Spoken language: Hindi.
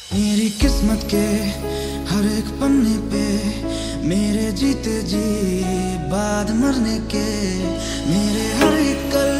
मेरी किस्मत के हर एक पन्ने पे मेरे जीते जी बाद मरने के, मेरे हर एक कल